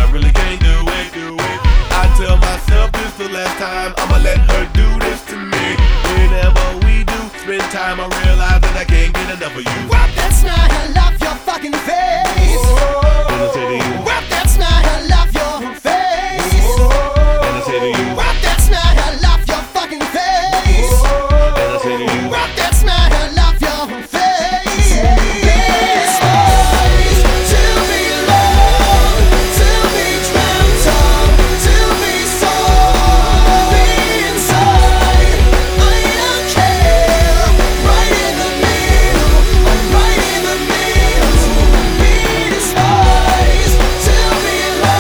I really can't do it. I tell myself this the last time, I'ma let her do this to me. Whenever we do spend time, I realize that I can't get enough of you. Rub that smile, love your fucking face. What did I say to you? Rub that smile,